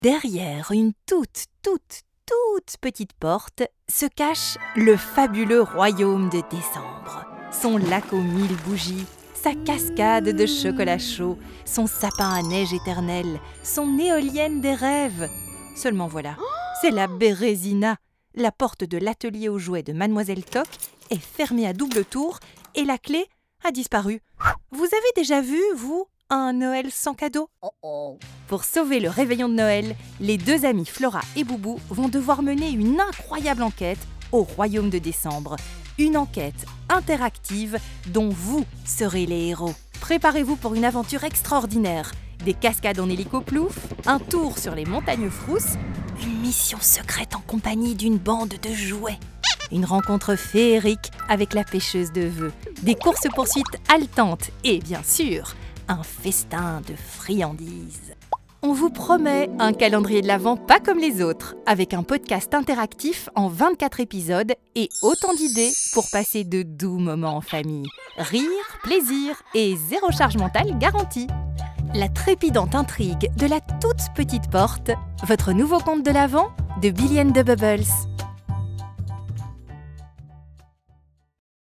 Derrière une toute petite porte se cache le fabuleux royaume de décembre. Son lac aux 1000 bougies, sa cascade de chocolat chaud, son sapin à neige éternelle, son éolienne des rêves. Seulement voilà, c'est la Bérésina. La porte de l'atelier aux jouets de Mademoiselle Toc est fermée à double tour et la clé a disparu. Vous avez déjà vu, vous, un Noël sans cadeau ? Pour sauver le réveillon de Noël, les deux amis Flora et Boubou vont devoir mener une incroyable enquête au royaume de décembre. Une enquête interactive dont vous serez les héros. Préparez-vous pour une aventure extraordinaire. Des cascades en hélico-plouf, un tour sur les montagnes Frousse, une mission secrète en compagnie d'une bande de jouets. Une rencontre féerique avec la pêcheuse de vœux, des courses-poursuites haletantes et bien sûr, un festin de friandises. On vous promet un calendrier de l'Avent pas comme les autres, avec un podcast interactif en 24 épisodes et autant d'idées pour passer de doux moments en famille. Rire, plaisir et zéro charge mentale garantie. La trépidante intrigue de la toute petite porte, votre nouveau conte de l'Avent de Billy and the Bubbles.